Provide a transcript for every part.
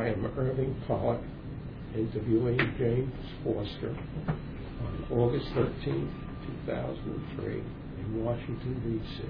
I am Irving Pollock, interviewing James Foster on August 13, 2003 in Washington, D.C.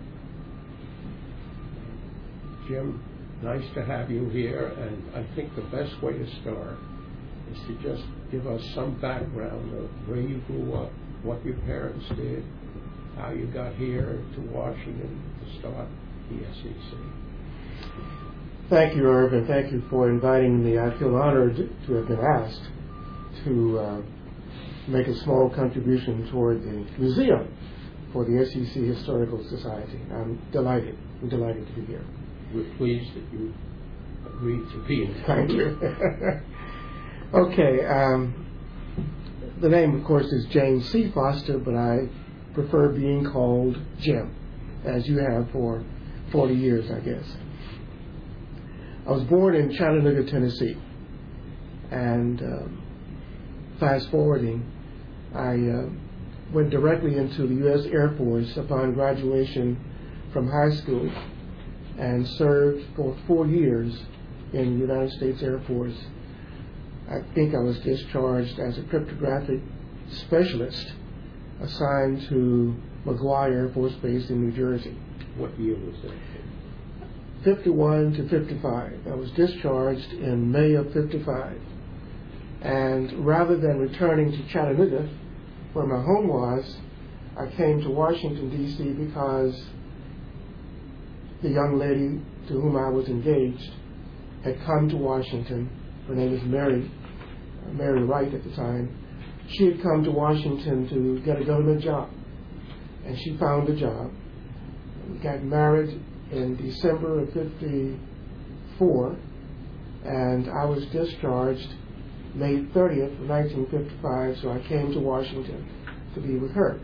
Jim, nice to have you here, and I think the best way to start is to just give us some background of where you grew up, what your parents did, how you got here to Washington to start the SEC. Thank you, Irv, and thank you for inviting me. I feel honored to have been asked to make a small contribution toward the museum for the SEC Historical Society. I'm delighted to be here. We're pleased that you agreed to be in. Thank you. Okay, the name, of course, is James C. Foster, but I prefer being called Jim, as you have for 40 years, I guess. I was born in Chattanooga, Tennessee, and fast forwarding, I went directly into the U.S. Air Force upon graduation from high school and served for 4 years in the United States Air Force. I think I was discharged as a cryptographic specialist assigned to McGuire Air Force Base in New Jersey. What year was that? 51 to 55. I was discharged in May of 55. And rather than returning to Chattanooga, where my home was, I came to Washington, D.C. because the young lady to whom I was engaged had come to Washington. Her name was Mary Wright at the time. She had come to Washington to get a government job, and she found a job. We got married in December of 54, and I was discharged May 30th, 1955, so I came to Washington to be with her.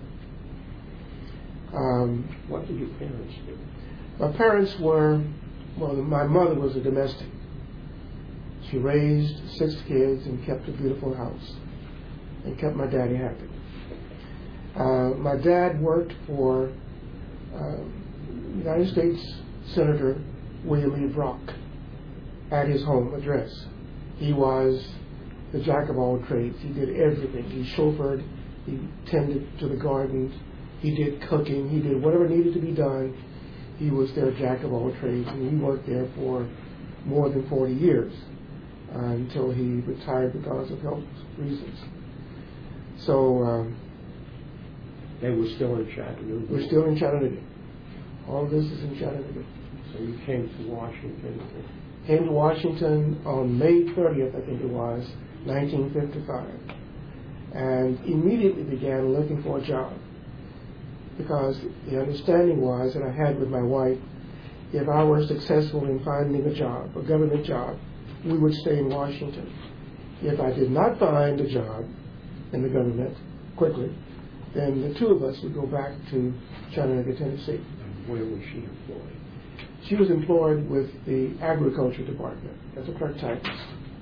What did your parents do? My parents were, my mother was a domestic. She raised 6 kids and kept a beautiful house and kept my daddy happy. My dad worked for United States Senator William E. Brock at his home address. He was the jack of all trades. He did everything. He chauffeured, he tended to the gardens, he did cooking, he did whatever needed to be done. He was their jack of all trades, and he worked there for more than 40 years until he retired because of health reasons. So they were still in Chattanooga? We're still in Chattanooga. All of this is in Chattanooga. So you came to Washington? Came to Washington on May 30th, I think it was, 1955, and immediately began looking for a job, because the understanding was that I had with my wife, if I were successful in finding a job, a government job, we would stay in Washington. If I did not find a job in the government quickly, then the two of us would go back to Chattanooga, Tennessee. And where was she employed? She was employed with the Agriculture Department as a clerk typist.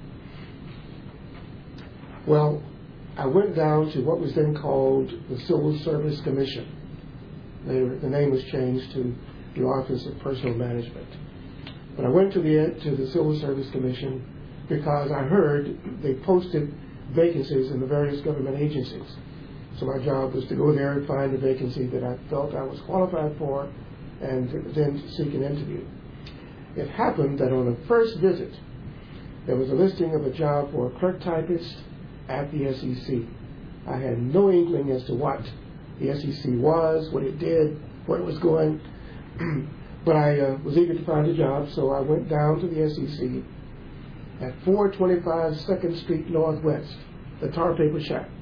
Well, I went down to what was then called the Civil Service Commission. The name was changed to the Office of Personnel Management. But I went to the Civil Service Commission because I heard they posted vacancies in the various government agencies. So my job was to go there and find a vacancy that I felt I was qualified for and then seek an interview. It happened that on the first visit, there was a listing of a job for a clerk typist at the SEC. I had no inkling as to what the SEC was, what it did, where it was going, but I was eager to find a job, so I went down to the SEC at 425 2nd Street Northwest, the Tar Paper Shack,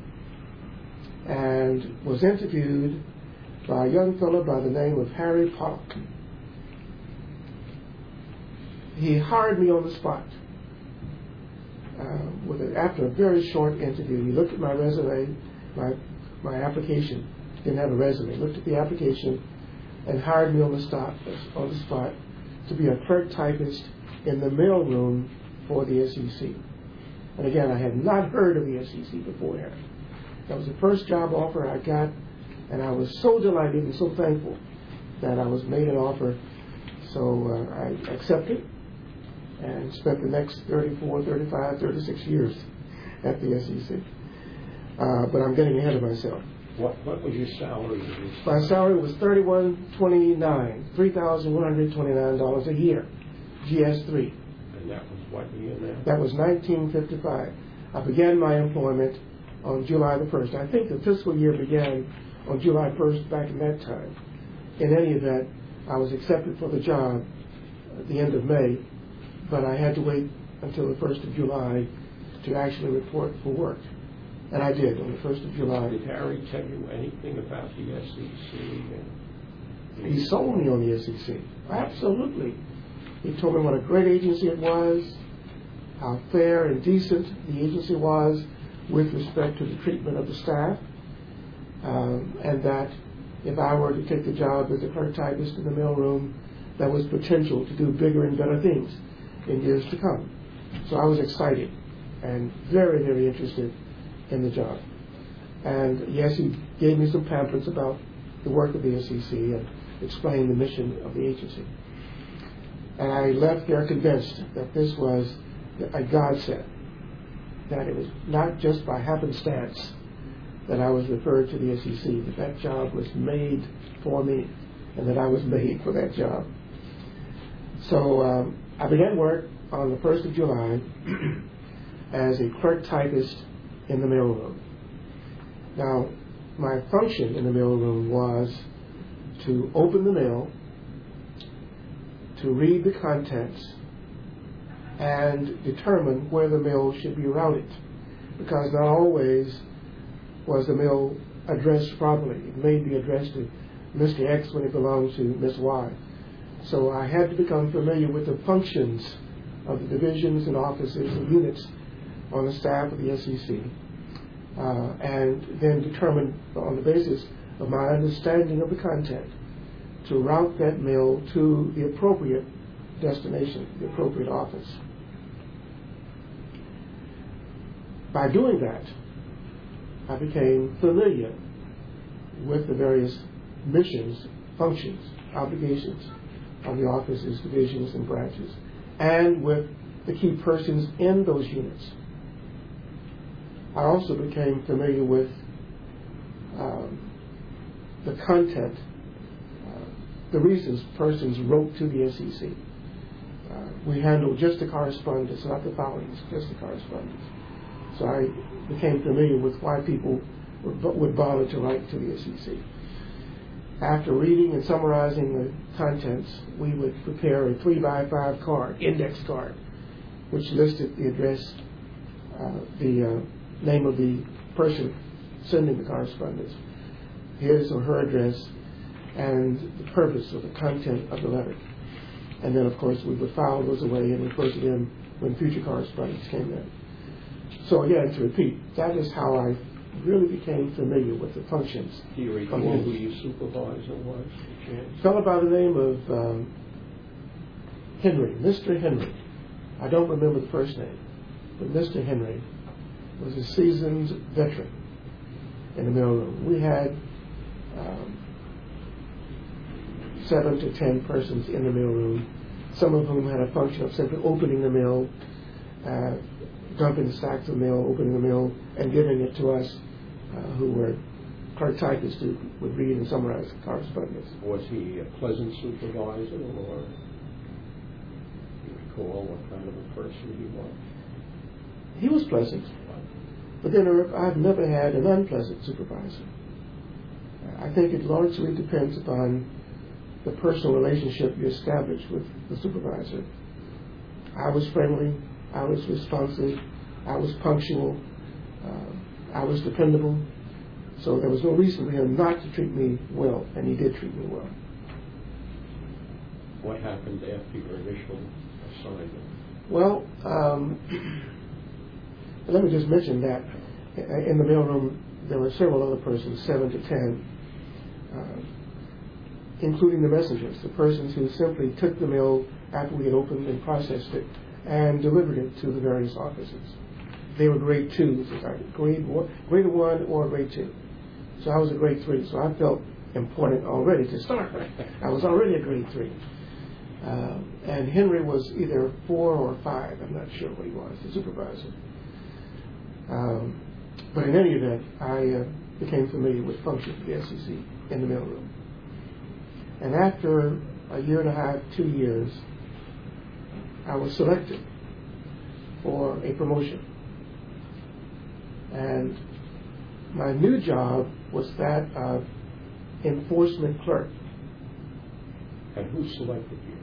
and was interviewed by a young fellow by the name of Harry Pollock. He hired me on the spot. After a very short interview, he looked at my resume, my application. Didn't have a resume. Looked at the application and hired me on the spot to be a clerk typist in the mailroom for the SEC. And again, I had not heard of the SEC beforehand. That was the first job offer I got, and I was so delighted and so thankful that I was made an offer. So I accepted, and spent the next 34, 35, 36 years at the SEC. But I'm getting ahead of myself. What was your salary? My salary was $31.29, $3,129 a year, GS3. And that was what year now? That was 1955. I began my employment on July the 1st. I think the fiscal year began on July 1st back in that time. In any event, I was accepted for the job at the end of May, but I had to wait until the 1st of July to actually report for work. And I did on the 1st of July. Did Harry tell you anything about the SEC? He sold me on the SEC. Absolutely. He told me what a great agency it was, how fair and decent the agency was with respect to the treatment of the staff, and that if I were to take the job as a clerk typist in the mailroom, there was potential to do bigger and better things in years to come. So I was excited and very, very interested in the job. And yes, he gave me some pamphlets about the work of the SEC and explained the mission of the agency. And I left there convinced that this was a godsend, that it was not just by happenstance that I was referred to the SEC, that job was made for me and that I was made for that job. So I began work on the 1st of July as a clerk typist in the mailroom. Now, my function in the mailroom was to open the mail, to read the contents, and determine where the mail should be routed, because not always was the mail addressed properly. It may be addressed to Mr. X when it belonged to Miss Y. So I had to become familiar with the functions of the divisions and offices and units on the staff of the SEC, and then determine on the basis of my understanding of the content to route that mail to the appropriate destination, the appropriate office. By doing that, I became familiar with the various missions, functions, obligations of the offices, divisions, and branches, and with the key persons in those units. I also became familiar with the content, the reasons persons wrote to the SEC. We handled just the correspondence, not the filings, just the correspondence. So I became familiar with why people would bother to write to the SEC. After reading and summarizing the contents, we would prepare a 3x5 card, index card, which listed the address, the name of the person sending the correspondence, his or her address, and the purpose of the content of the letter. And then, of course, we would file those away and refer to them when future correspondence came in. So again, to repeat, that is how I really became familiar with the functions. Do you recall who your supervisor was? A fellow by the name of Henry, Mr. Henry. I don't remember the first name, but Mr. Henry was a seasoned veteran in the mailroom. We had 7 to 10 persons in the mailroom, some of whom had a function of simply opening the mail, dumping the stacks of mail, opening the mail, and giving it to us, who were clerk typists who would read and summarize the correspondence. Was he a pleasant supervisor, or do you recall what kind of a person he was? He was pleasant, but then I've never had an unpleasant supervisor. I think it largely depends upon the personal relationship you establish with the supervisor. I was friendly, I was responsive, I was punctual, I was dependable, so there was no reason for him not to treat me well, and he did treat me well. What happened after your initial assignment? Well, let me just mention that in the mailroom there were several other persons, 7 to 10, including the messengers, the persons who simply took the mail after we had opened and processed it and delivered it to the various offices. They were grade 2s, grade 1 or grade 2. So I was a grade 3, so I felt important already to start. I was already a grade 3. And Henry was either 4 or 5. I'm not sure what he was, the supervisor. But in any event, I became familiar with functions of the SEC in the mailroom. And after a year and a half, 2 years, I was selected for a promotion. And my new job was that of enforcement clerk. And who selected you?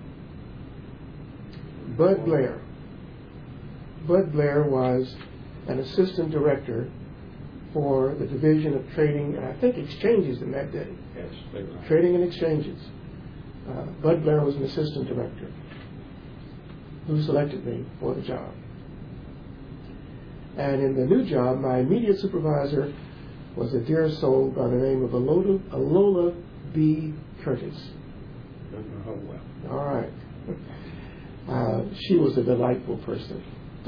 Bud Blair. Bud Blair was an assistant director for the Division of Trading, and I think exchanges in that day. Yes, they were. Trading and exchanges. Bud Blair was an assistant director who selected me for the job. And in the new job, my immediate supervisor was a dear soul by the name of Alola B. Curtis. Don't know how well. All right. She was a delightful person.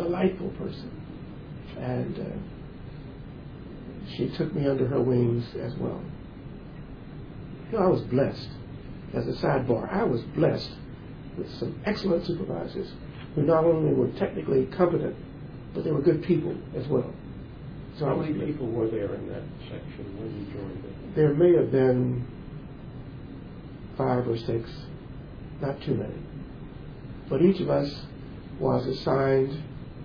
And she took me under her wings as well. You know, I was blessed. As a sidebar, I was blessed with some excellent supervisors who not only were technically competent, but they were good people as well. So how many people were there in that section when you joined it? There may have been 5 or 6, not too many. But each of us was assigned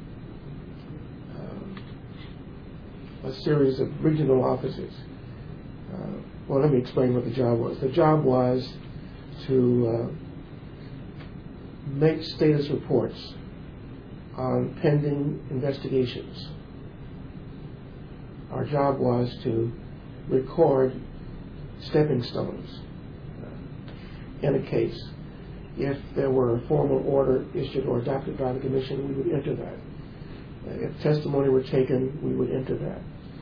a series of regional offices. Well, let me explain what the job was. The job was to make status reports on pending investigations. Our job was to record stepping stones in a case. If there were a formal order issued or adopted by the Commission, we would enter that. If testimony were taken, we would enter that.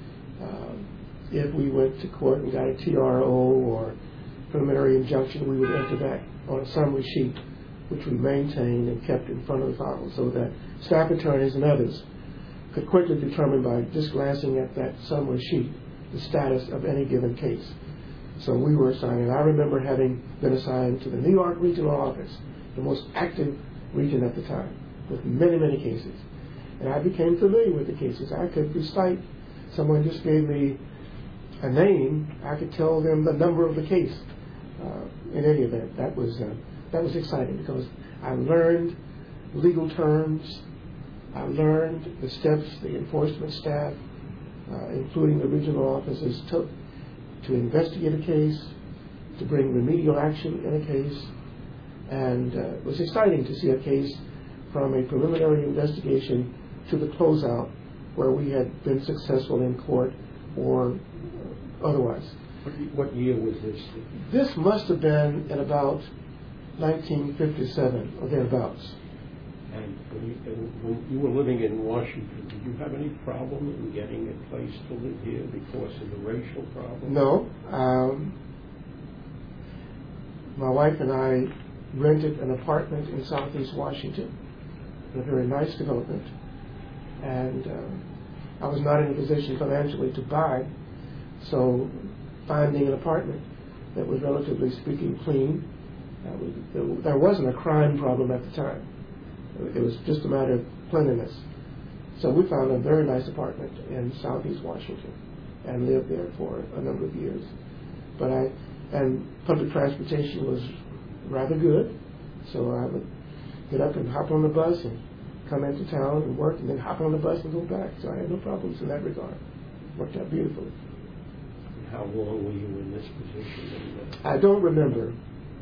If we went to court and got a TRO or preliminary injunction, we would enter that on a summary sheet, which we maintained and kept in front of the file so that staff attorneys and others could quickly determine by just glancing at that summary sheet the status of any given case. So we were assigned, and I remember having been assigned to the New York Regional Office, the most active region at the time, with many, many cases. And I became familiar with the cases. I could recite, someone just gave me a name, I could tell them the number of the case. In any event, that was exciting because I learned legal terms. I learned the steps the enforcement staff, including the regional officers, took to investigate a case, to bring remedial action in a case. And it was exciting to see a case from a preliminary investigation to the closeout where we had been successful in court or otherwise. What year was this? This must have been in about 1957 or thereabouts. And when you were living in Washington, did you have any problem in getting a place to live here because of the racial problem? No. My wife and I rented an apartment in Southeast Washington, in a very nice development. And I was not in a position financially to buy, so finding an apartment that was relatively speaking clean, there wasn't a crime problem at the time. It was just a matter of cleanliness. So we found a very nice apartment in Southeast Washington and lived there for a number of years. And public transportation was rather good, so I would get up and hop on the bus and come into town and work and then hop on the bus and go back. So I had no problems in that regard. Worked out beautifully. And how long were you in this position? I don't remember.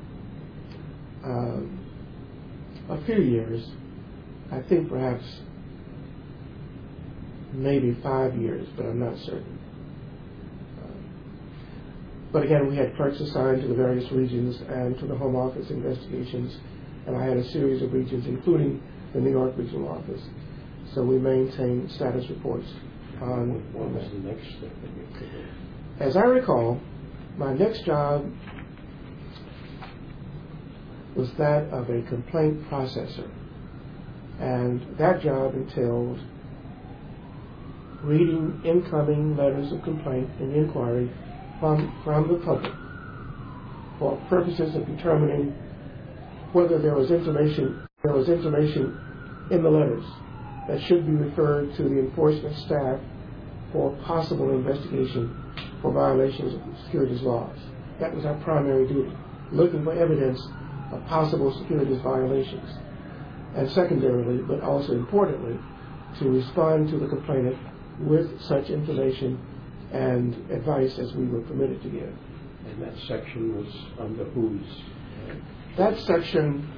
A few years. I think perhaps maybe 5 years, but I'm not certain. But again, we had clerks assigned to the various regions and to the Home Office investigations, and I had a series of regions, including the New York Regional Office. So we maintained status reports on what was the next step that you took? As I recall, my next job was that of a complaint processor. And that job entailed reading incoming letters of complaint and inquiry from the public for purposes of determining whether there was information in the letters that should be referred to the enforcement staff for possible investigation for violations of securities laws. That was our primary duty, looking for evidence of possible securities violations. And secondarily, but also importantly, to respond to the complainant with such information and advice as we were permitted to give. And that section was under whose? That section,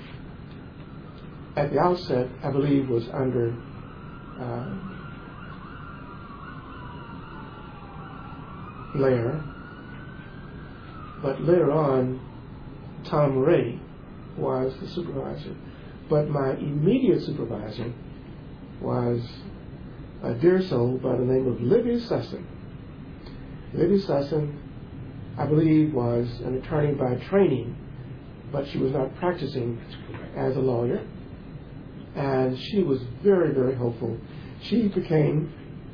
at the outset, I believe, was under Lair, but later on, Tom Ray was the supervisor. But my immediate supervisor was a dear soul by the name of Libby Sussin. Libby Sussin, I believe, was an attorney by training, but she was not practicing as a lawyer. And she was very, very helpful. She became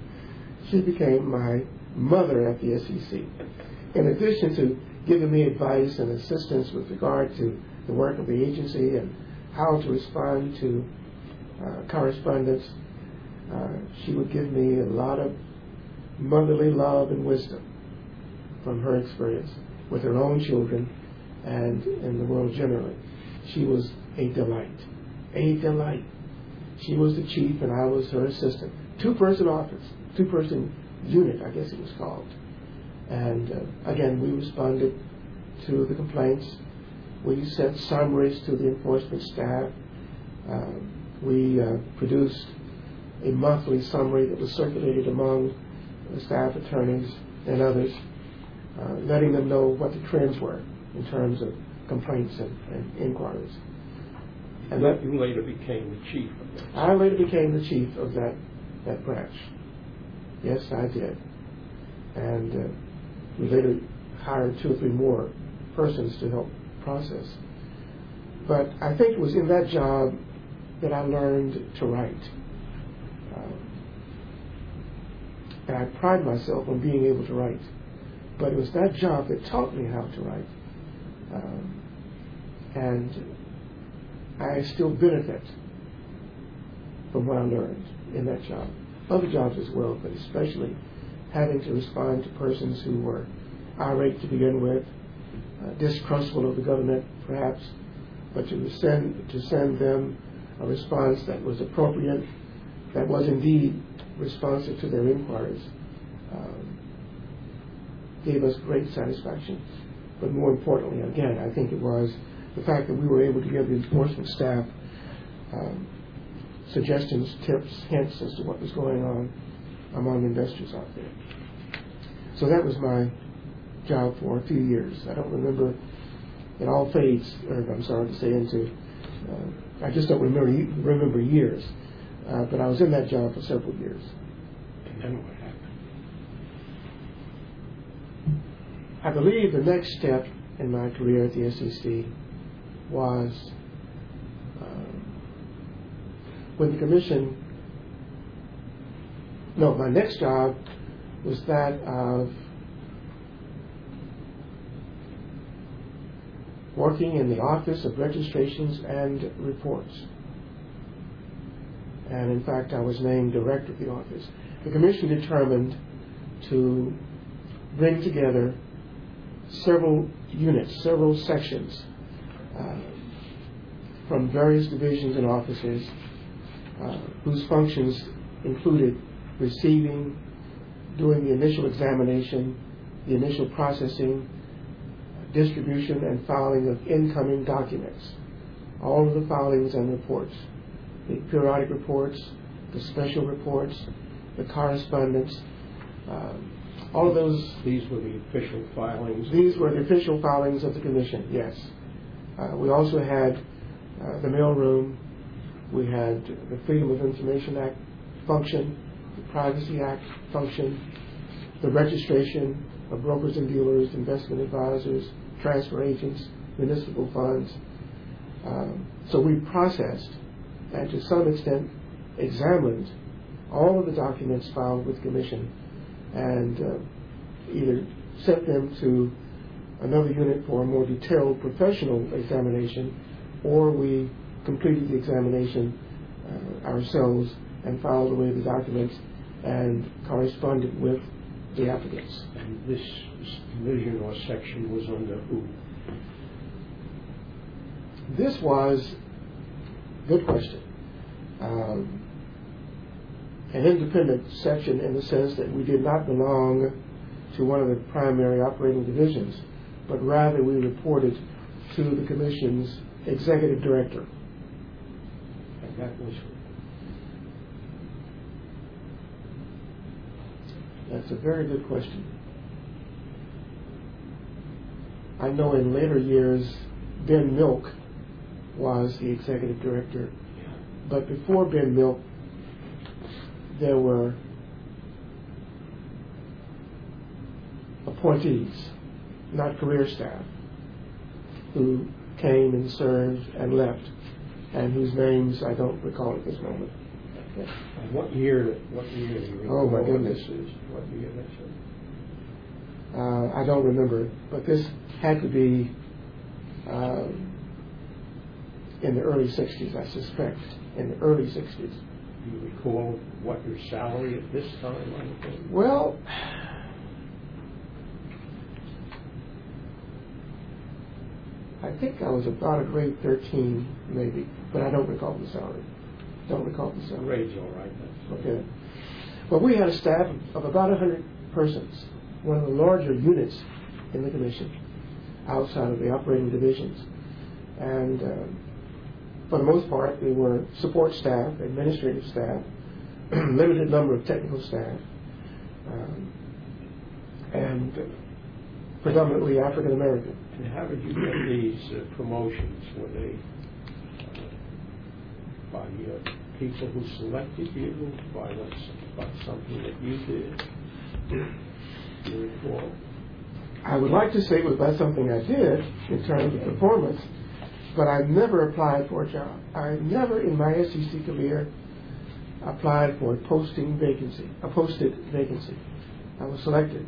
my mother at the SEC. In addition to giving me advice and assistance with regard to the work of the agency and how to respond to correspondence, she would give me a lot of motherly love and wisdom from her experience with her own children and in the world generally. She was a delight. A delight. She was the chief and I was her assistant. Two-person office, two-person unit, I guess it was called. And again, we responded to the complaints. We sent summaries to the enforcement staff. We produced a monthly summary that was circulated among the staff attorneys and others, letting them know what the trends were in terms of complaints and inquiries. And that you later became the chief of that. I later became the chief of that branch. Yes, I did. And we later hired 2 or 3 more persons to help process. But I think it was in that job that I learned to write. And I pride myself on being able to write. But it was that job that taught me how to write. And I still benefit from what I learned in that job. Other jobs as well, but especially having to respond to persons who were irate to begin with, distrustful of the government perhaps, but to send them a response that was appropriate, that was indeed responsive to their inquiries, gave us great satisfaction. But more importantly, again, I think it was the fact that we were able to give the enforcement staff suggestions, tips, hints as to what was going on among investors out there. So that was my job for a few years. I don't remember, it all fades, or I'm sorry to say, into, I just don't remember years. But I was in that job for several years. And then what happened? I believe the next step in my career at the SEC was when the commission, my next job was that of working in the Office of Registrations and Reports. And in fact, I was named director of the office. The commission determined to bring together several units, several sections from various divisions and offices whose functions included receiving, doing the initial examination, the initial processing, distribution and filing of incoming documents, all of the filings and reports, the periodic reports, the special reports, the correspondence, all of those. These were the official filings? These were the official filings of the commission, yes. We also had the mailroom. We had the Freedom of Information Act function, the Privacy Act function, the registration of brokers and dealers, investment advisors, transfer agents, municipal funds. So we processed and to some extent examined all of the documents filed with the commission and either sent them to another unit for a more detailed professional examination or we completed the examination ourselves and filed away the documents and corresponded with the applicants. And this division or section was under who? This was, good question, an independent section in the sense that we did not belong to one of the primary operating divisions, but rather we reported to the Commission's executive director. And that was who? That's a very good question. I know in later years, Ben Milk was the executive director, but before Ben Milk, there were appointees, not career staff, who came and served and left, and whose names I don't recall at this moment. Okay. And what year do you recall? Oh my goodness. What year this is? I don't remember, but this had to be in the early 60s, I suspect, in the early 60s. Do you recall what your salary at this time might have been? Well, I think I was about a grade 13, maybe, but I don't recall the salary. Don't recall the salary. Grade's all right. Okay. Well, we had a staff of about 100 persons, one of the larger units in the Commission, outside of the operating divisions. And for the most part, they were support staff, administrative staff, limited number of technical staff, and predominantly African American. And how did you get these promotions? Were they by people who selected you, by something that you did? Do you recall? I would like to say it was by something I did in terms of performance, but I never applied for a job. I never in my SEC career applied for a posted vacancy. I was selected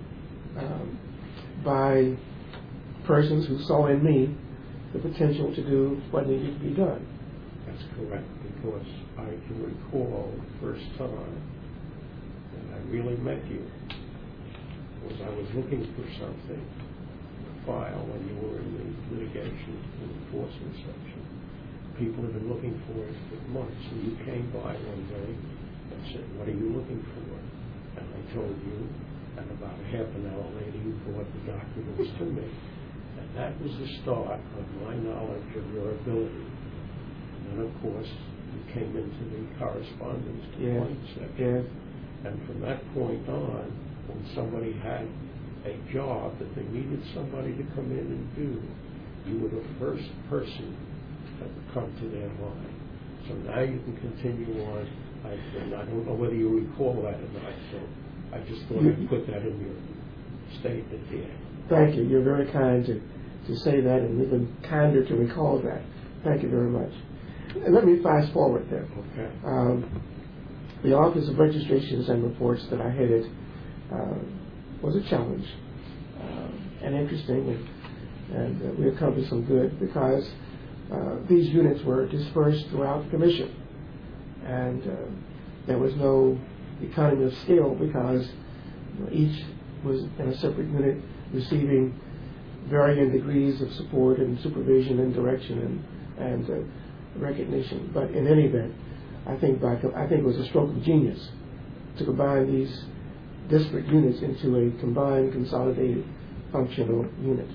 by persons who saw in me the potential to do what needed to be done. That's correct, because I can recall the first time that I really met you was I was looking for something to file when you were in the litigation and enforcement section. People had been looking for it for months, and you came by one day and said, "What are you looking for?" And I told you, and about half an hour later you brought the documents to me. And that was the start of my knowledge of your ability. And then, of course, you came into the correspondence complaint section. And from that point on, when somebody had a job that they needed somebody to come in and do, you were the first person that would come to their mind. So now you can continue on. I don't know whether you recall that or not, so I just thought I'd put that in your statement here. Thank you. You're very kind to say that, and even kinder to recall that. Thank you very much. And let me fast forward then. Okay. The Office of Registrations and Reports that I headed was a challenge and interesting, and we accomplished some good because these units were dispersed throughout the Commission, and there was no economy of scale because each was in a separate unit receiving varying degrees of support and supervision and direction and recognition. But in any event, I think it was a stroke of genius to combine these disparate units into a combined, consolidated, functional unit.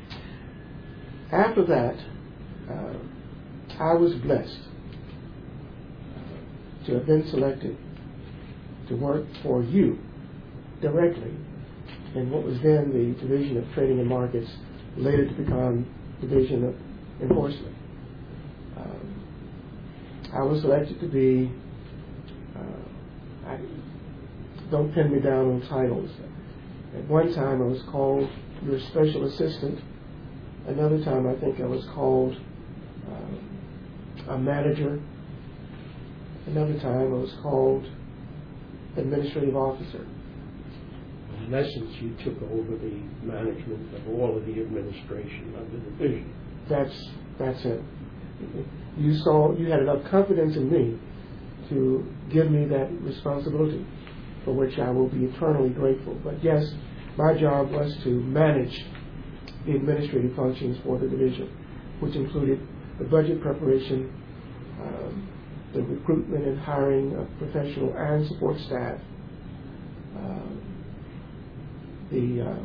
After that, I was blessed to have been selected to work for you directly in what was then the Division of Trading and Markets, later to become Division of Enforcement. I was selected to be, don't pin me down on titles. At one time I was called your special assistant. Another time I think I was called a manager. Another time I was called administrative officer. In essence, you took over the management of all of the administration of the division. That's it. You had enough confidence in me to give me that responsibility, for which I will be eternally grateful. But yes, my job was to manage the administrative functions for the division, which included the budget preparation, the recruitment and hiring of professional and support staff, the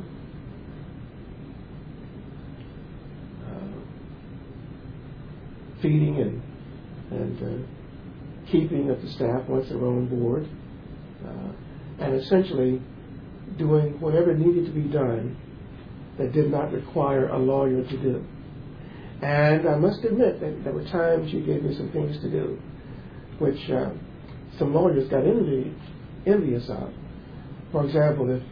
feeding and keeping of the staff once they were on board, and essentially doing whatever needed to be done that did not require a lawyer to do. And I must admit that there were times you gave me some things to do, which some lawyers got envious of. For example, if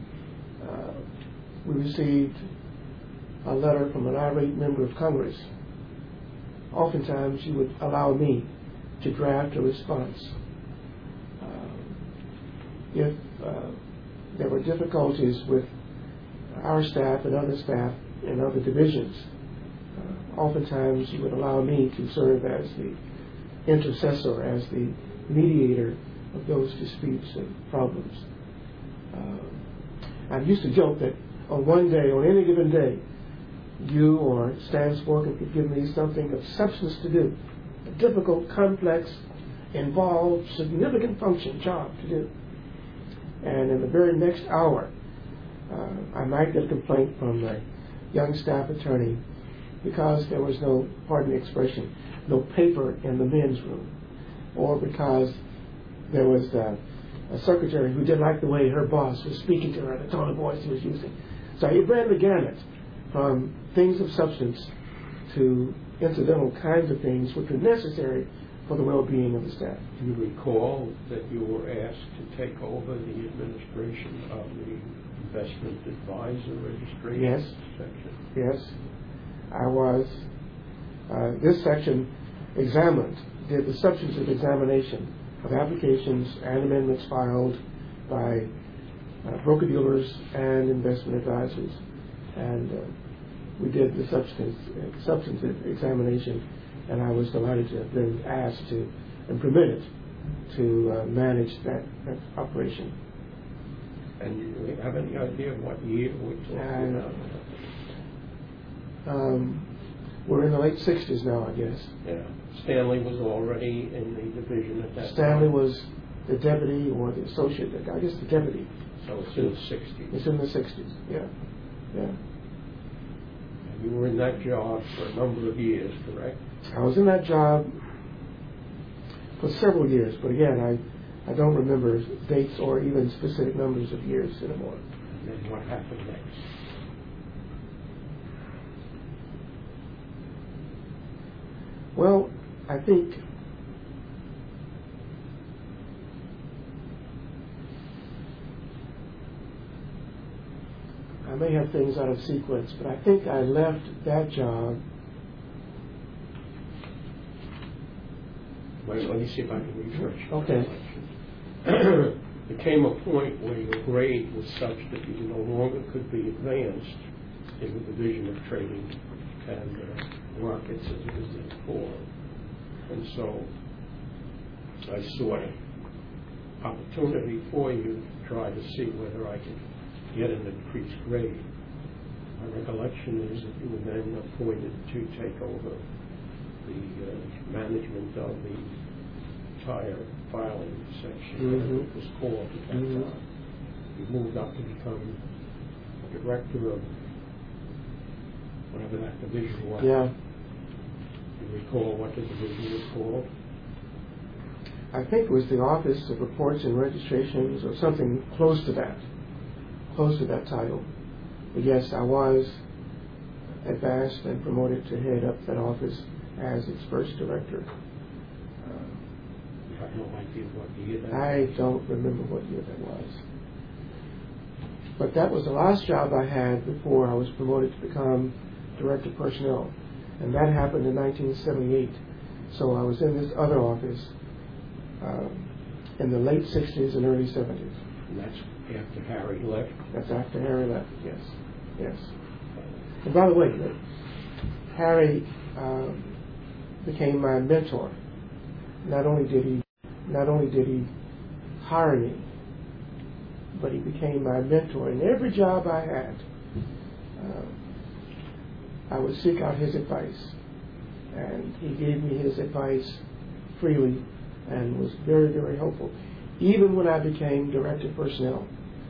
we received a letter from an irate member of Congress, oftentimes you would allow me to draft a response. If there were difficulties with our staff and other staff in other divisions, oftentimes you would allow me to serve as the intercessor, as the mediator of those disputes and problems. I used to joke that on one day, on any given day, you or Stan Sporkin could give me something of substance to do, a difficult, complex, involved, significant function job to do. And in the very next hour, I might get a complaint from a young staff attorney because there was no, pardon the expression, no paper in the men's room, or because there was a secretary who didn't like the way her boss was speaking to her, the tone of voice he was using. So it ran the gamut from things of substance to incidental kinds of things which were necessary for the well-being of the staff. Do you recall that you were asked to take over the administration of the investment advisor registration section? Yes, I was. This section did the substantive examination of applications and amendments filed by broker-dealers and investment advisors. And we did the substantive examination, and I was delighted to have been asked to and permitted to manage that operation. And you have any idea what year we're talking about? We're in the late 60s now, I guess. Yeah. Stanley was already in the division at that time. Stanley was the deputy or the associate, I guess the deputy. So it's in the 60s. It's in the 60s, yeah. And you were in that job for a number of years, correct? I was in that job for several years, but again, I don't remember dates or even specific numbers of years anymore. And then what happened next? Well, I think I may have things out of sequence, but I think I left that job. Wait, let me see if I can refresh. Okay. There came a point where your grade was such that you no longer could be advanced in the division of trading and markets as it was then called. And so I saw an opportunity for you to try to see whether I could get an increased grade. My recollection is that you were then appointed to take over the management of the tire filing section, whatever it was called at that time. You moved up to become director of whatever that division was. Yeah. Do you recall what the division was called? I think it was the Office of Reports and Registrations or something close to that title. But yes, I was advanced and promoted to head up that office as its first director. You have no idea what year that was? I don't remember what year that was. But that was the last job I had before I was promoted to become Director of Personnel. And that happened in 1978. So I was in this other office in the late 60s and early 70s. And that's after Harry left? That's after Harry left, yes. Yes. And by the way, Harry became my mentor. Not only did he hire me, but he became my mentor. In every job I had, I would seek out his advice, and he gave me his advice freely and was very, very helpful. Even when I became director of personnel,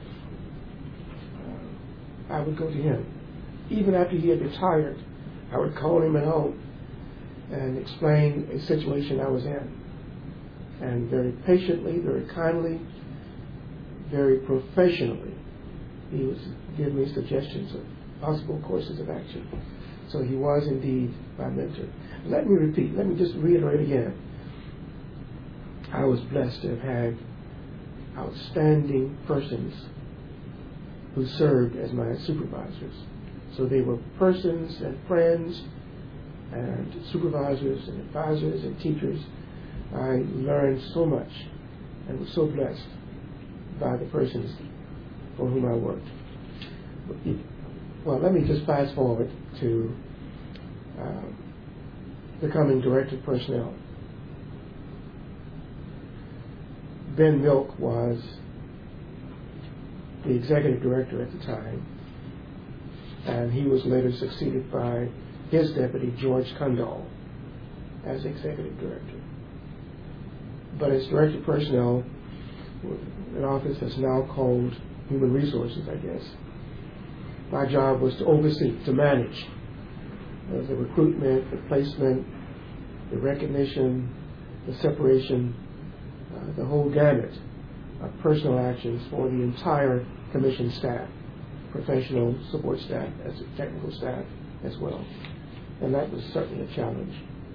I would go to him. Even after he had retired, I would call him at home and explain a situation I was in. And very patiently, very kindly, very professionally, he was giving me suggestions of possible courses of action. So he was indeed my mentor. Let me just reiterate again. I was blessed to have had outstanding persons who served as my supervisors. So they were persons and friends and supervisors and advisors and teachers. I learned so much and was so blessed by the persons for whom I worked. Well, let me just fast forward to becoming director of personnel. Ben Milk was the executive director at the time, and he was later succeeded by his deputy, George Kundal, as executive director. But as director of personnel, an office that's now called Human Resources, I guess, my job was to oversee, to manage the recruitment, the placement, the recognition, the separation, the whole gamut of personal actions for the entire commission staff, professional support staff, as technical staff as well. And that was certainly a challenge.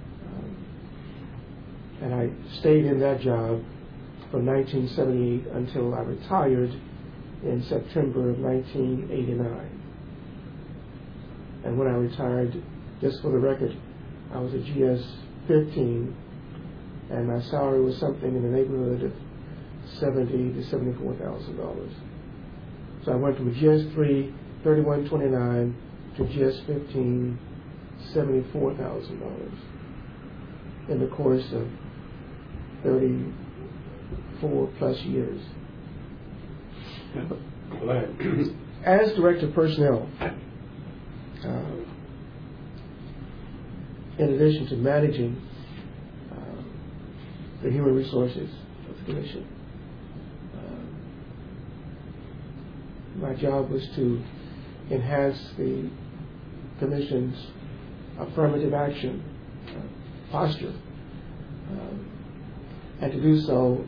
And I stayed in that job from 1978 until I retired in September of 1989. And when I retired, just for the record, I was a GS-15, and my salary was something in the neighborhood of $70,000 to $74,000. So I went from a GS-3, $31,29, to GS-15, $74,000 in the course of 34 plus years. As director of personnel, in addition to managing the human resources of the commission, my job was to enhance the commission's affirmative action posture, and to do so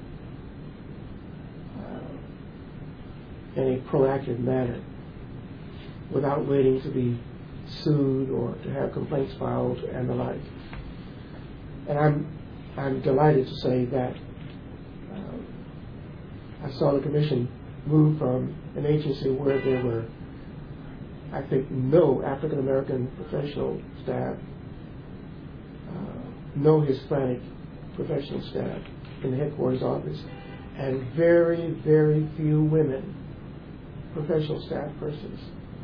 in a proactive manner without waiting to be sued or to have complaints filed and the like. And I'm delighted to say that I saw the commission move from an agency where there were, I think, no African American professional staff, no Hispanic professional staff in the headquarters office, and very, very few women professional staff persons.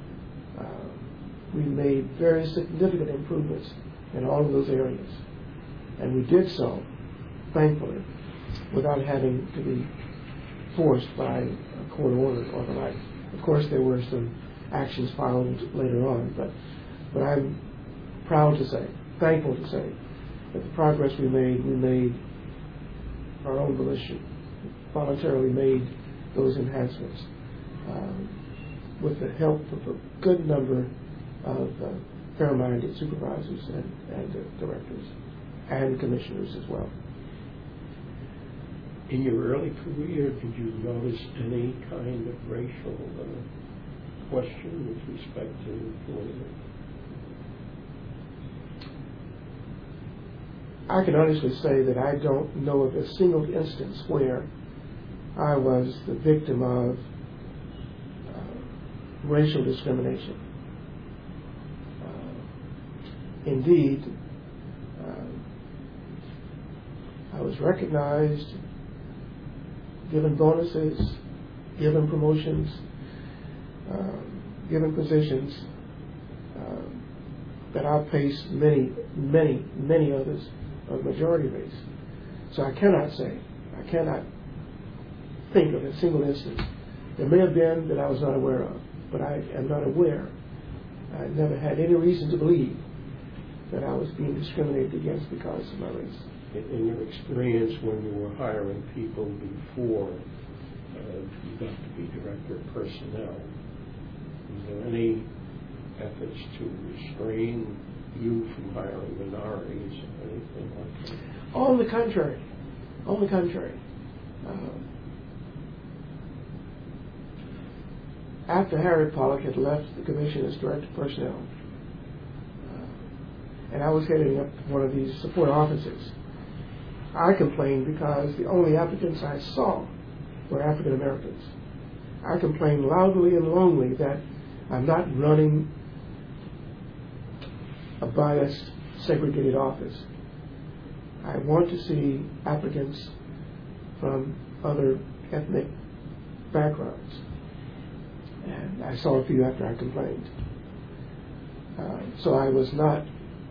We made very significant improvements in all of those areas. And we did so, thankfully, without having to be forced by a court order or the like. Of course, there were some actions filed later on, but I'm proud to say, thankful to say, that the progress we made our own volition, voluntarily made those enhancements with the help of a good number of fair-minded supervisors and directors and commissioners as well. In your early career, did you notice any kind of racial question with respect to employment? I can honestly say that I don't know of a single instance where I was the victim of racial discrimination. Indeed, I was recognized, given bonuses, given promotions, given positions that outpaced many, many, many others of majority race. So I cannot think of a single instance. There may have been that I was not aware of, but I am not aware. I never had any reason to believe that I was being discriminated against because of my race. In your experience when you were hiring people before you got to be director of personnel, was there any efforts to restrain you from hiring minorities or anything like that? On the contrary. After Harry Pollock had left the commission as director of personnel, and I was heading up one of these support offices, I complained because the only applicants I saw were African Americans. I complained loudly and longly that I'm not running a biased, segregated office. I want to see applicants from other ethnic backgrounds. And I saw a few after I complained. So I was not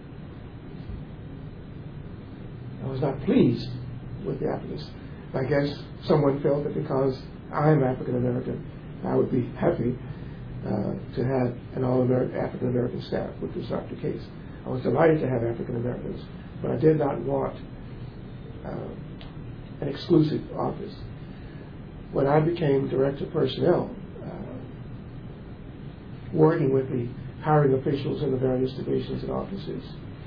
pleased with the applicants. I guess someone felt that because I'm African American, I would be happy to have an all-American African American staff, which was not the case. I was delighted to have African Americans, but I did not want an exclusive office. When I became director of personnel, working with the hiring officials in the various divisions and offices,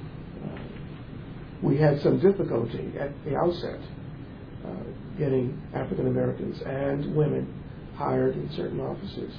we had some difficulty at the outset getting African Americans and women hired in certain offices.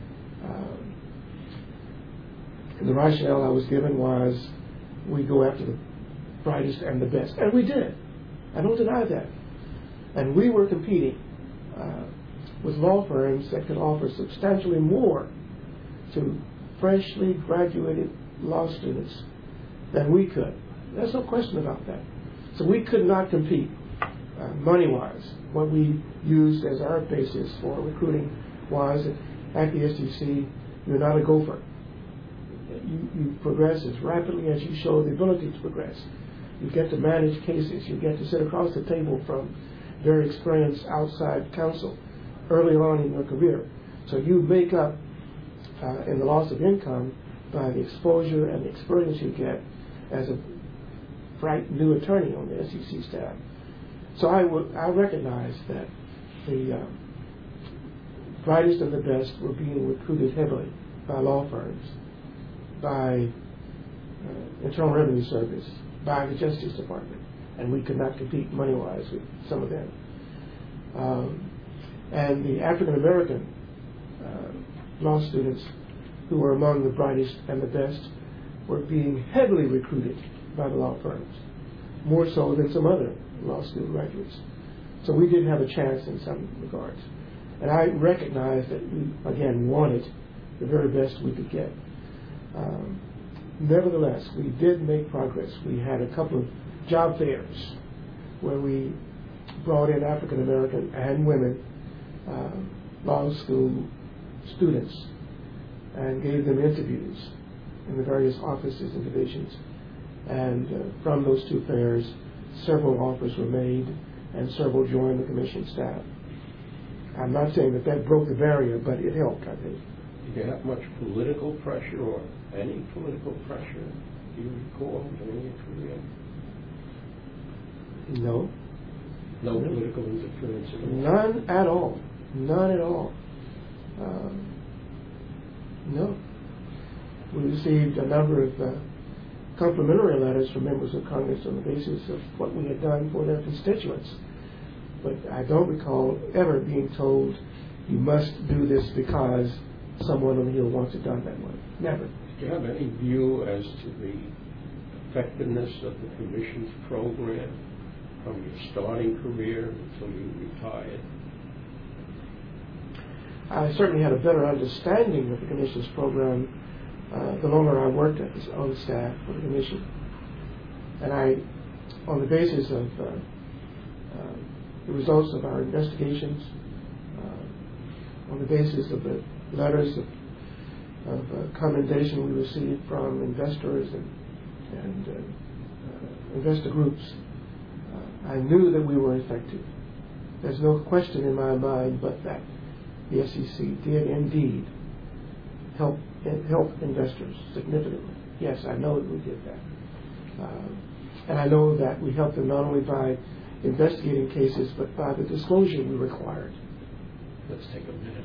And the rationale I was given was we go after the brightest and the best. And we did. I don't deny that. And we were competing with law firms that could offer substantially more to freshly graduated law students than we could. There's no question about that. So we could not compete money-wise. What we used as our basis for recruiting was that at the SEC, you're not a gopher. You progress as rapidly as you show the ability to progress. You get to manage cases. You get to sit across the table from very experienced outside counsel early on in your career. So you make up in the loss of income by the exposure and the experience you get as a bright new attorney on the SEC staff. So I recognized that the brightest and the best were being recruited heavily by law firms, by Internal Revenue Service, by the Justice Department, and we could not compete money-wise with some of them. And the African American law students who were among the brightest and the best were being heavily recruited by the law firms, more so than some other law school graduates. So we did have a chance in some regards. And I recognized that we, again, wanted the very best we could get. Nevertheless, we did make progress. We had a couple of job fairs where we brought in African American and women law school students and gave them interviews in the various offices and divisions. And from those two fairs, several offers were made and several joined the commission staff. I'm not saying that broke the barrier, but it helped, I think. Did you have much political pressure or any political pressure? Do you recall during your career? No. No political interference at all? None at all. None at all. No. We received a number of complimentary letters from members of Congress on the basis of what we had done for their constituents. But I don't recall ever being told, you must do this because someone on the Hill wants it done that way. Never. Do you have any view as to the effectiveness of the Commission's program from your starting career until you retired? I certainly had a better understanding of the Commission's program the longer I worked on the staff for the Commission. And on the basis of the results of our investigations, on the basis of the letters of commendation we received from investors and investor groups, I knew that we were effective. There's no question in my mind but that the SEC did indeed help investors significantly. Yes, I know that we did that. And I know that we helped them not only by investigating cases, but by the disclosure we required. Let's take a minute.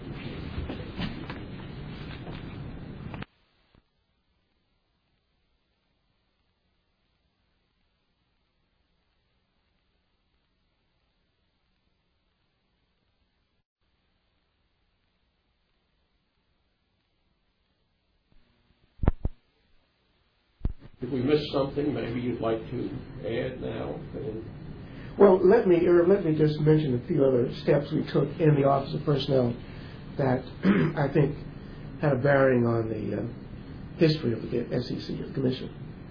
If we missed something, maybe you'd like to add now. Well, let me just mention a few other steps we took in the Office of Personnel that I think had a bearing on the history of the SEC Commission.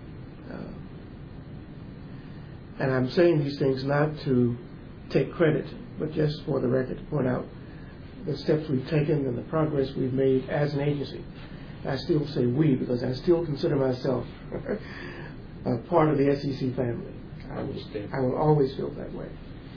And I'm saying these things not to take credit, but just for the record to point out the steps we've taken and the progress we've made as an agency. I still say we because I still consider myself a part of the SEC family. I will always feel that way.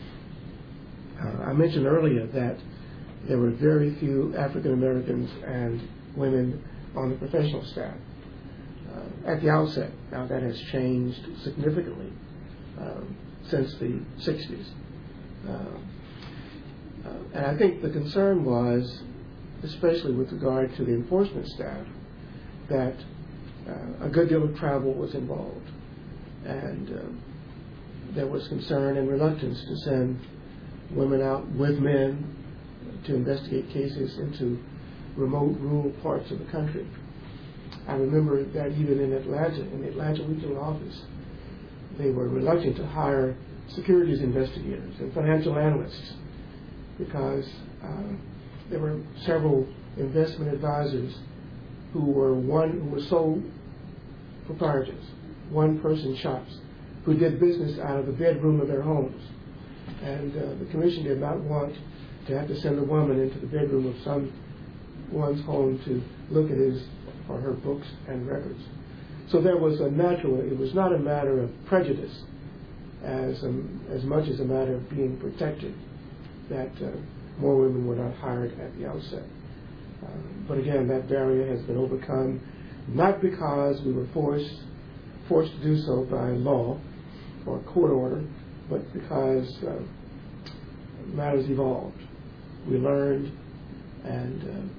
I mentioned earlier that there were very few African Americans and women on the professional staff at the outset. Now that has changed significantly since the 60s. And I think the concern was, especially with regard to the enforcement staff, that a good deal of travel was involved. And there was concern and reluctance to send women out with men to investigate cases into remote rural parts of the country. I remember that even in Atlanta, in the Atlanta regional office, they were reluctant to hire securities investigators and financial analysts because there were several investment advisors who were sole proprietors, one-person shops, who did business out of the bedroom of their homes. And the commission did not want to have to send a woman into the bedroom of someone's home to look at his or her books and records. So there was it was not a matter of prejudice as much as a matter of being protected that more women were not hired at the outset. But again, that barrier has been overcome, not because we were forced to do so by law or court order, but because matters evolved. We learned, and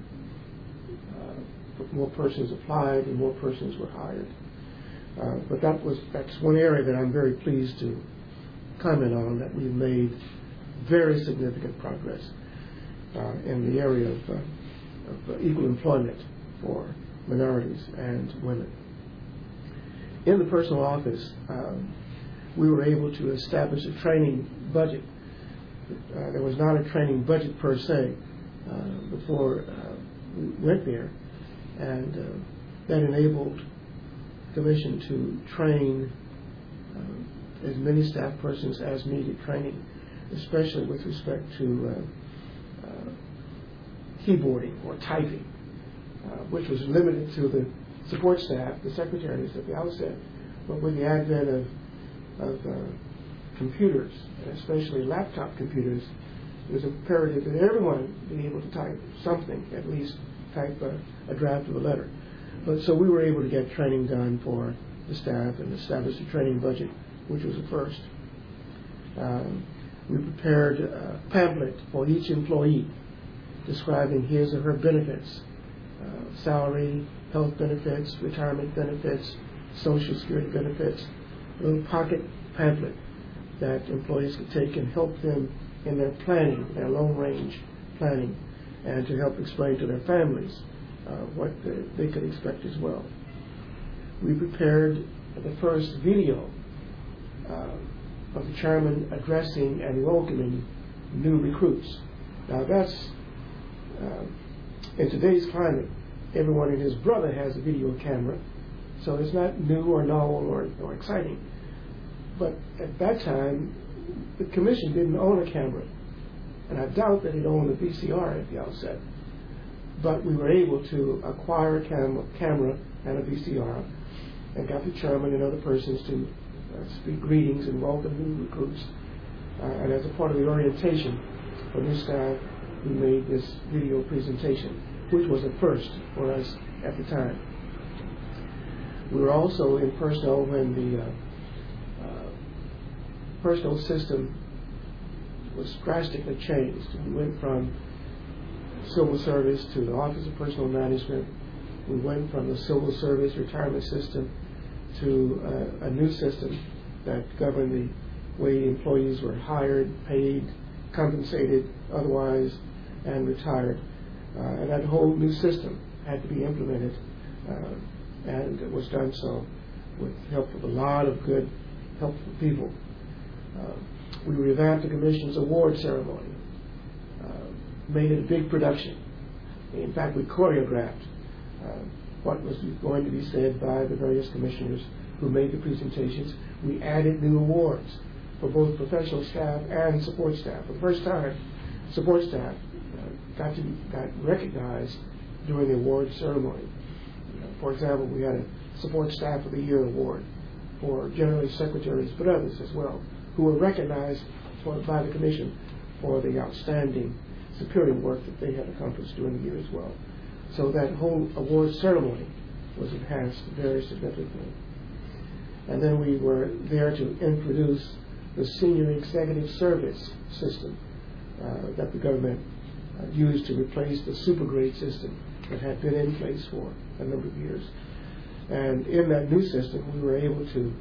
more persons applied and more persons were hired. But that's one area that I'm very pleased to comment on, that we've made very significant progress in the area of equal employment for minorities and women. In the personal office, we were able to establish a training budget. There was not a training budget per se before we went there, and that enabled the Commission to train as many staff persons as needed training, especially with respect to keyboarding or typing, which was limited to the support staff, the secretaries at the outset. But with the advent of computers, and especially laptop computers, it was imperative that everyone be able to type something, at least type a draft of a letter. But so we were able to get training done for the staff and establish a training budget, which was a first. We prepared a pamphlet for each employee describing his or her benefits, salary, health benefits, retirement benefits, Social Security benefits, a little pocket pamphlet that employees could take and help them in their planning, their long-range planning, and to help explain to their families what they could expect as well. We prepared the first video of the chairman addressing and welcoming new recruits. Now that's, in today's climate, everyone and his brother has a video camera, so it's not new or novel or exciting. But at that time, the Commission didn't own a camera, and I doubt that it owned a VCR at the outset. But we were able to acquire a camera and a VCR, and got the chairman and other persons to speak greetings and welcome new recruits. And as a part of the orientation for new staff, we made this video presentation, which was a first for us at the time. We were also in personnel when the personnel system was drastically changed. We went from civil service to the Office of Personnel Management. We went from the civil service retirement system to a new system that governed the way employees were hired, paid, compensated, otherwise, and retired. And that whole new system had to be implemented, and it was done so with the help of a lot of good, helpful people. We revamped the Commission's award ceremony, made it a big production. In fact, we choreographed what was going to be said by the various commissioners who made the presentations. We added new awards for both professional staff and support staff. For the first time, support staff got recognized during the award ceremony. For example, we had a Support Staff of the Year award for generally secretaries, but others as well, who were recognized by the Commission for the outstanding superior work that they had accomplished during the year as well. So that whole award ceremony was enhanced very significantly. And then we were there to introduce the Senior Executive Service system that the government used to replace the supergrade system that had been in place for a number of years. And in that new system, we were able to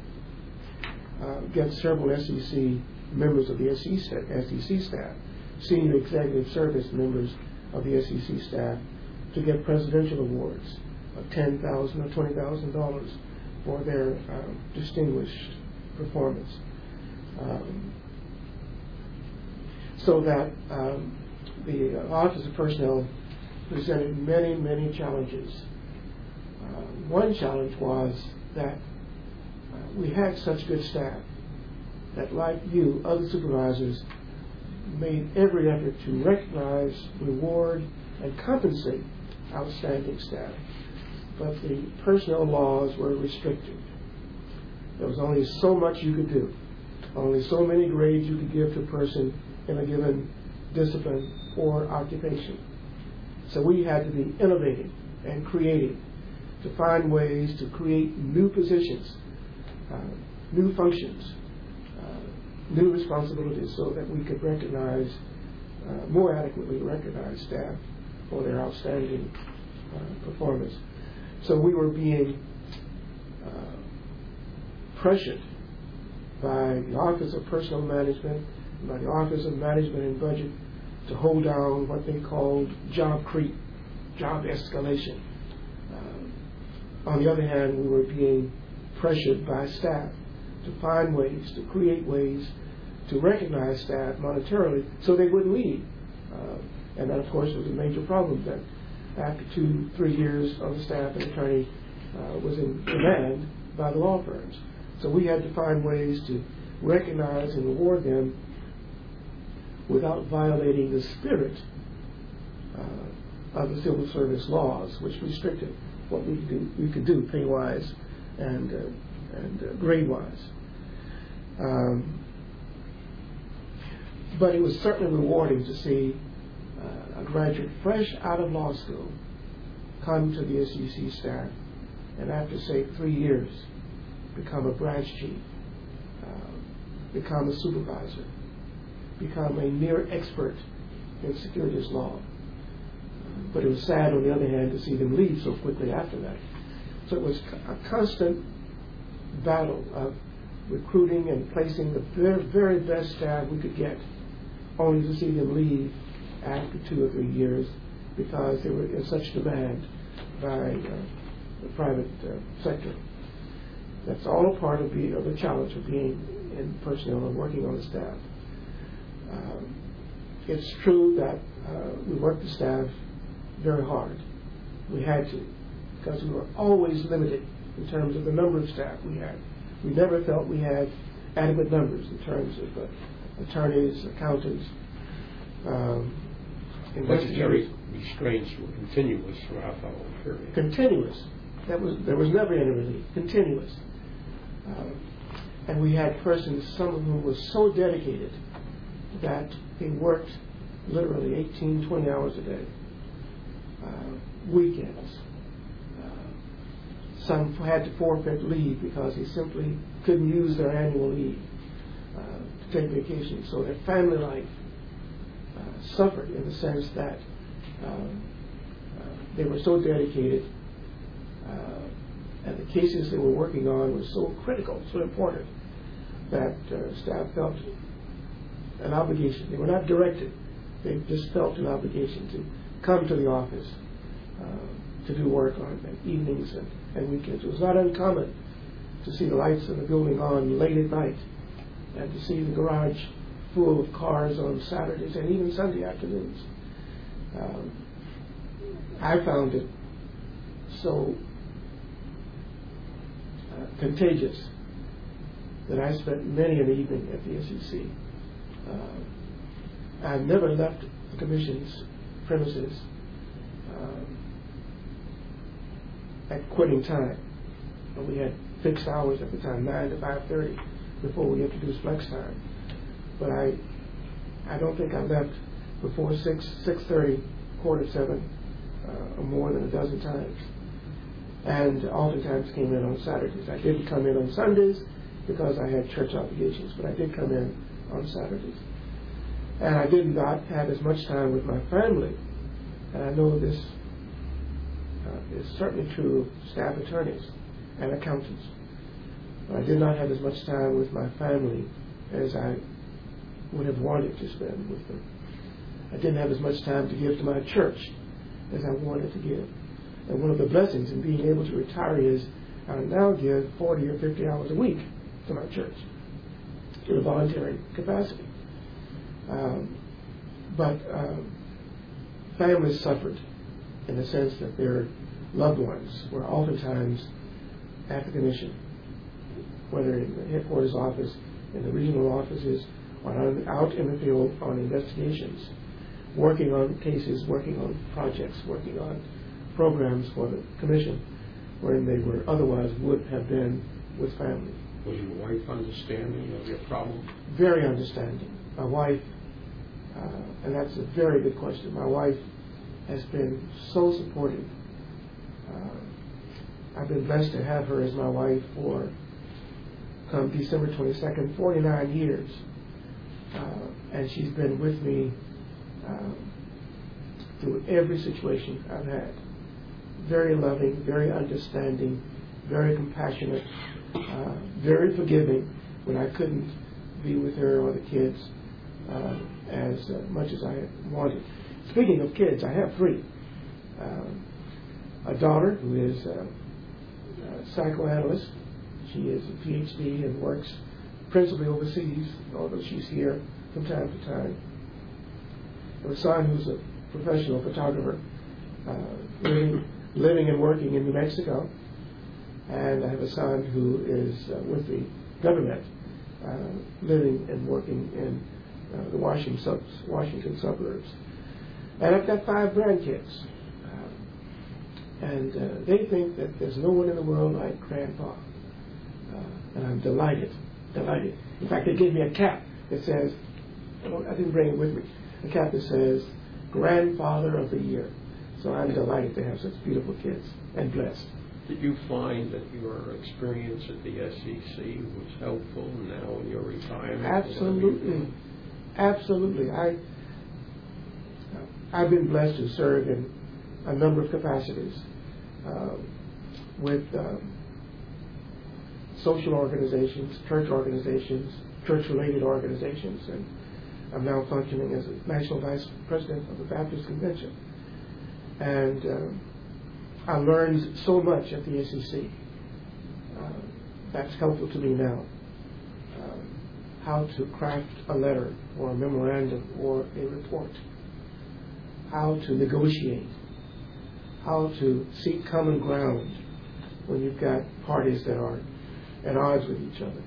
get several SEC members of the SEC staff, senior executive service members of the SEC staff, to get presidential awards of $10,000 or $20,000 for their distinguished performance. So that the Office of Personnel presented many, many challenges. One challenge was that we had such good staff that, like you, other supervisors made every effort to recognize, reward, and compensate outstanding staff. But the personnel laws were restricted. There was only so much you could do, only so many grades you could give to a person in a given discipline or occupation. So we had to be innovative and creative to find ways to create new positions, new functions, new responsibilities, so that we could recognize, more adequately recognize staff for their outstanding performance. So we were being pressured by the Office of Personnel Management, by the Office of Management and Budget, to hold down what they called job creep, job escalation. On the other hand, we were being pressured by staff to find ways, to create ways to recognize staff monetarily so they wouldn't leave. And that, of course, was a major problem, that after 2-3 years on the staff, an attorney was in demand by the law firms. So we had to find ways to recognize and reward them without violating the spirit of the civil service laws, which restricted what we could do pay-wise and grade-wise. But it was certainly rewarding to see a graduate fresh out of law school come to the SEC staff and after, say, 3 years, become a branch chief, become a supervisor, become a near expert in securities law. But it was sad, on the other hand, to see them leave so quickly after that. So it was a constant battle of recruiting and placing the very, very best staff we could get, only to see them leave after 2 or 3 years because they were in such demand by the private sector. That's all a part of the challenge of being in personnel and working on the staff. It's true that we worked the staff very hard. We had to, because we were always limited in terms of the number of staff we had. We never felt we had adequate numbers in terms of attorneys, accountants, investigators. Restraints were continuous throughout the whole period. Continuous. There was never any relief. Continuous. And we had persons, some of whom were so dedicated that they worked literally 18, 20 hours a day, weekends. Some had to forfeit leave because they simply couldn't use their annual leave to take vacation. So their family life suffered in the sense that they were so dedicated, and the cases they were working on were so critical, so important, that staff felt an obligation. They were not directed. They just felt an obligation to come to the office to do work on evenings and weekends. It was not uncommon to see the lights of the building on late at night and to see the garage full of cars on Saturdays and even Sunday afternoons. I found it so contagious that I spent many an evening at the SEC. I never left the Commission's premises at quitting time. We had fixed hours at the time, 9 to 5:30, before we introduced flex time. But I don't think I left before 6:30, 6:45, or more than a dozen times. And oftentimes came in on Saturdays. I didn't come in on Sundays because I had church obligations, but I did come in on Saturdays. And I did not have as much time with my family. And I know this is certainly true of staff attorneys and accountants. But I did not have as much time with my family as I would have wanted to spend with them. I didn't have as much time to give to my church as I wanted to give. And one of the blessings in being able to retire is I now give 40 or 50 hours a week to my church in a voluntary capacity. But families suffered in the sense that their loved ones were oftentimes at the Commission, whether in the headquarters office, in the regional offices, or out in the field on investigations, working on cases, working on projects, working on programs for the Commission, wherein they were otherwise would have been with family. Was your wife understanding of your problem? Very understanding. My wife, and that's a very good question, my wife has been so supportive. I've been blessed to have her as my wife for, come December 22nd, 49 years. And she's been with me through every situation I've had. Very loving, very understanding, very compassionate, very forgiving when I couldn't be with her or the kids as much as I wanted. Speaking of kids, I have 3. A daughter who is a psychoanalyst. She is a PhD and works principally overseas, although she's here from time to time. I have a son who's a professional photographer, living and working in New Mexico. And I have a son who is with the government, living and working in the Washington suburbs. And I've got 5 grandkids. And they think that there's no one in the world like Grandpa. And I'm delighted. In fact, they gave me a cap that says, I didn't bring it with me, a cap that says, Grandfather of the Year. So I'm delighted to have such beautiful kids and blessed. Did you find that your experience at the SEC was helpful now in your retirement? Absolutely. Absolutely. I've been blessed to serve in a number of capacities with social organizations, church-related organizations, and I'm now functioning as a National Vice President of the Baptist Convention. And I learned so much at the SEC. That's helpful to me now. How to craft a letter or a memorandum or a report. How to negotiate. How to seek common ground when you've got parties that are at odds with each other.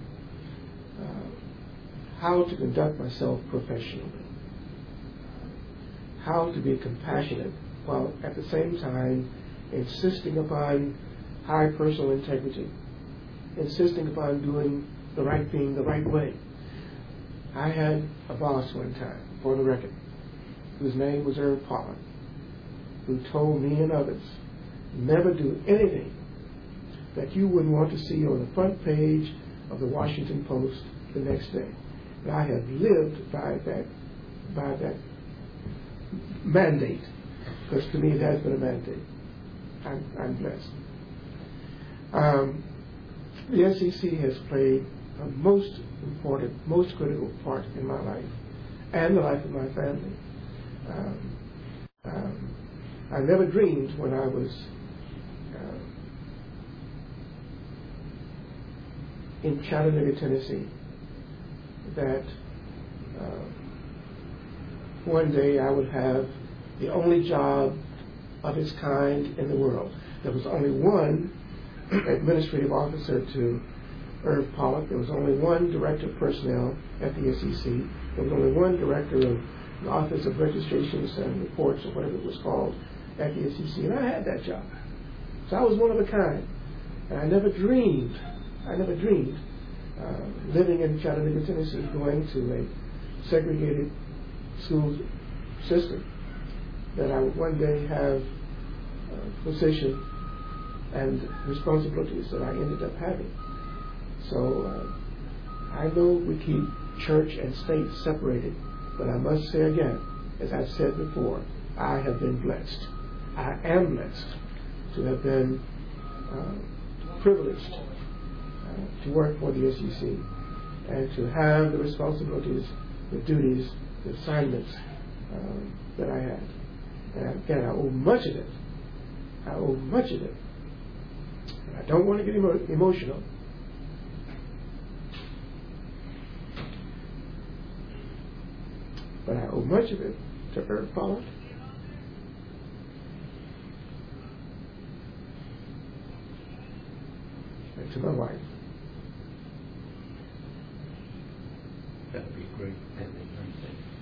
How to conduct myself professionally. How to be compassionate while at the same time insisting upon high personal integrity, insisting upon doing the right thing the right way. I had a boss one time, for the record, whose name was Irv Pollard, who told me and others, never do anything that you wouldn't want to see on the front page of the Washington Post the next day. And I have lived by that mandate, because to me it has been a mandate. I'm blessed. The SEC has played a most important, most critical part in my life and the life of my family. I never dreamed when I was in Chattanooga, Tennessee, that one day I would have the only job of its kind in the world. There was only one administrative officer to Irv Pollard. There was only one director of personnel at the SEC. There was only one director of the Office of Registrations and Reports, or whatever it was called, at the SEC, and I had that job. So I was one of a kind. And I never dreamed, living in Chattanooga, Tennessee, going to a segregated school system, that I would one day have a position and responsibilities that I ended up having. So I know we keep church and state separated, but I must say again, as I've said before, I have been blessed. I am blessed to have been privileged to work for the SEC and to have the responsibilities, the duties, the assignments that I had. And again, I owe much of it. And I don't want to get emotional. But I owe much of it to Irv Pollard, and to my wife. That'd be great ending, I think.